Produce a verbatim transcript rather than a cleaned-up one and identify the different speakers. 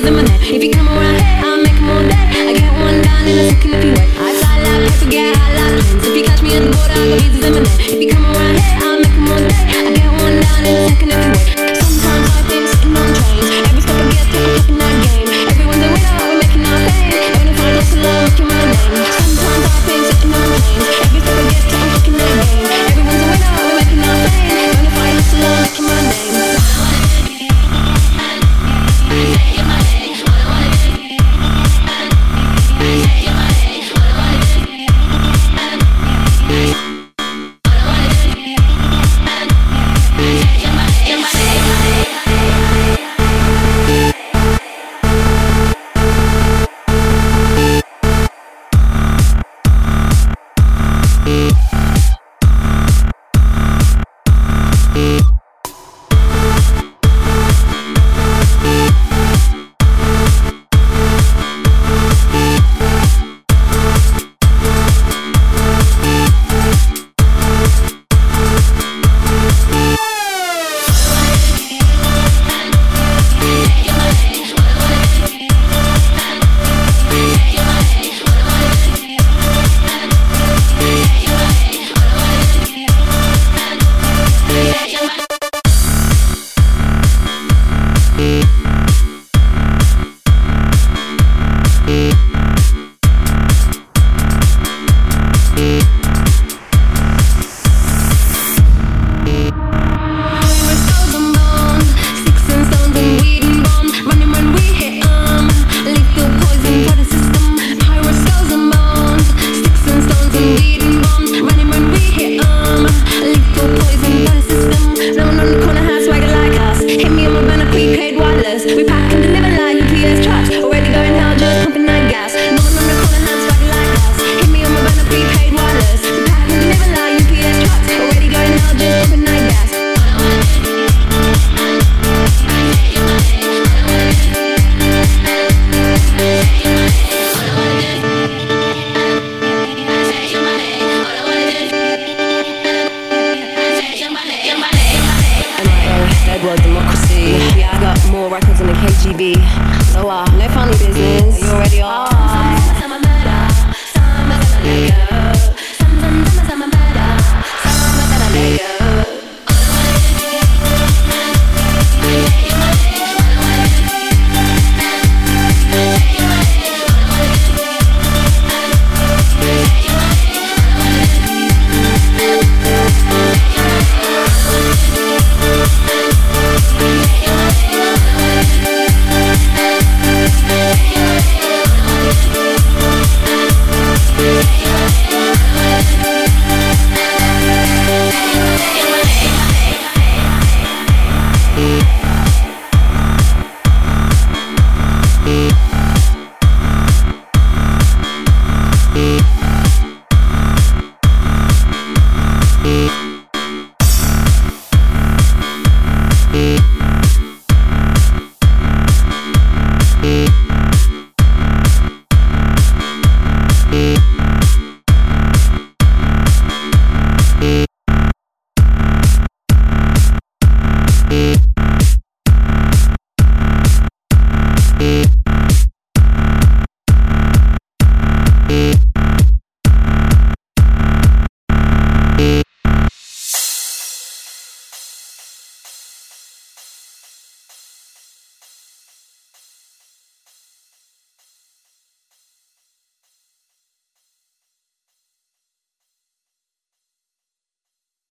Speaker 1: in my neck. If you come around here, I'll make them all dead. I get one down in a second if you wait. I fly like paper, get high like planes. If you catch me at the border, I got visas in my neck. If you come around here, I'll make them all dead. I get one down in a second if you wait. Sometimes I think sitting on trains. Every step I get to, I'm clicking that game. Everyone's a winner, we're making our fame. Even if I lost a lot, making my name. Sometimes I think sitting on planes. Every step I get to, I'm clicking that game. Everyone's a winner, we're making our fame. Even if I lost a lot, making my name. We pack and deliver like U P S trucks. Already going hell, just pumping that gas. No one on the corner has swagger like us. Hit me on my banner, prepaid wireless. We pack and deliver like U P S trucks. Already going hell, just pumping that gas. Edward Democracy. Yeah, I got more records than the K G B. So uh, no funny business. You already are.